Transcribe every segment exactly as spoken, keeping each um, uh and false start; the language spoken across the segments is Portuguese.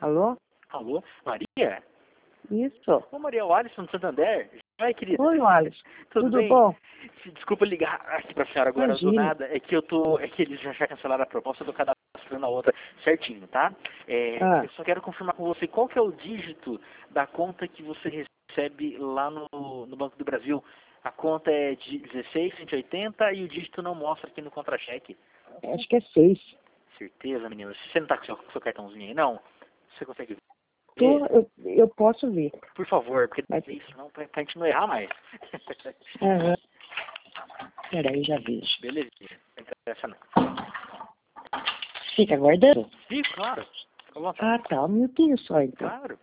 Alô? Alô? Maria? Isso. Ô, Maria, o Alisson do Santander. Ai, querida. Oi, Alisson. Tudo, Tudo bem? bom? Desculpa ligar aqui pra senhora agora do Imagina. nada. É que eu tô. É que eles já, já cancelaram a proposta, eu tô cadastrando a outra certinho, tá? É, Ah, eu só quero confirmar com você qual que é o dígito da conta que você recebe lá no, no Banco do Brasil. A conta é de dezesseis, cento e oitenta e o dígito não mostra aqui no contra-cheque. acho que é seis. Certeza, menina? Você não tá com o seu, com seu cartãozinho aí, não? Você consegue ver? Tô, eu, eu posso ver. Por favor, porque Mas, é isso, não, pra, pra gente não errar mais. aham. Peraí, já vejo. Beleza, não interessa não. Fica aguardando? Sim, claro. Fica à vontade. Ah, tá. Um minutinho só, então. Claro.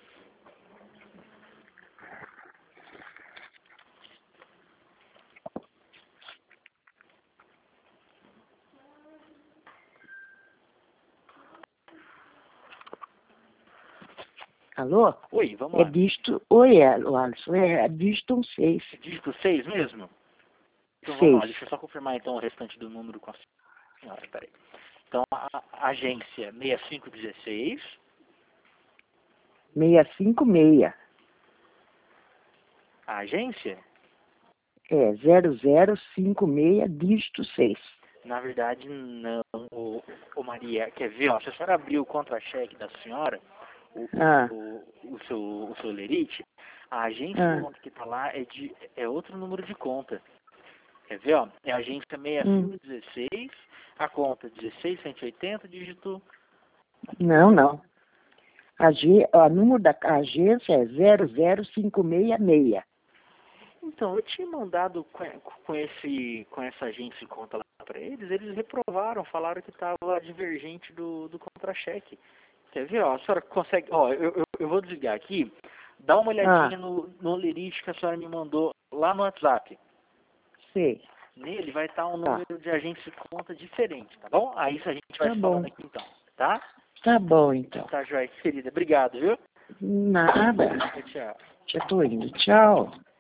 Alô? Oi, vamos É lá. dígito... Oi, é, o Alisson. É, é dígito um seis. Dígito seis mesmo? Então vamos lá, Seis. deixa eu só confirmar então o restante do número com a senhora, peraí. Então a, a agência seis cinco um seis, seiscentos e cinquenta e seis. a agência, É, zero zero cinco seis, dígito seis. na verdade não, ô, ô Maria, quer ver, ó, se a senhora abrir o contra-cheque da senhora, o, Ah, o, o, seu, o seu lerite, a agência de ah. conta que está lá é, de, é outro número de conta. Quer ver, ó? É a agência seis Hum. cinco um seis, a conta dezesseis cento e oitenta, dígito... Não, não. A G, o número da agência é zero zero cinco seis seis. Então, eu tinha mandado com, com, esse, com essa agência de conta lá para eles, eles reprovaram, falaram que estava divergente do, do contra-cheque. Quer ver, ó? A senhora consegue... Ó, eu, eu, eu vou desligar aqui, dá uma Ah, olhadinha no, no lerite que a senhora me mandou lá no WhatsApp. sei. Nele vai estar um Tá. número de agência de conta diferente, tá bom? Aí isso a gente vai Tá se falando bom. aqui então, tá? Tá bom, então. Tá, joia, querida. Obrigado, viu? Nada. Tchau, tchau. Já tô indo. Tchau.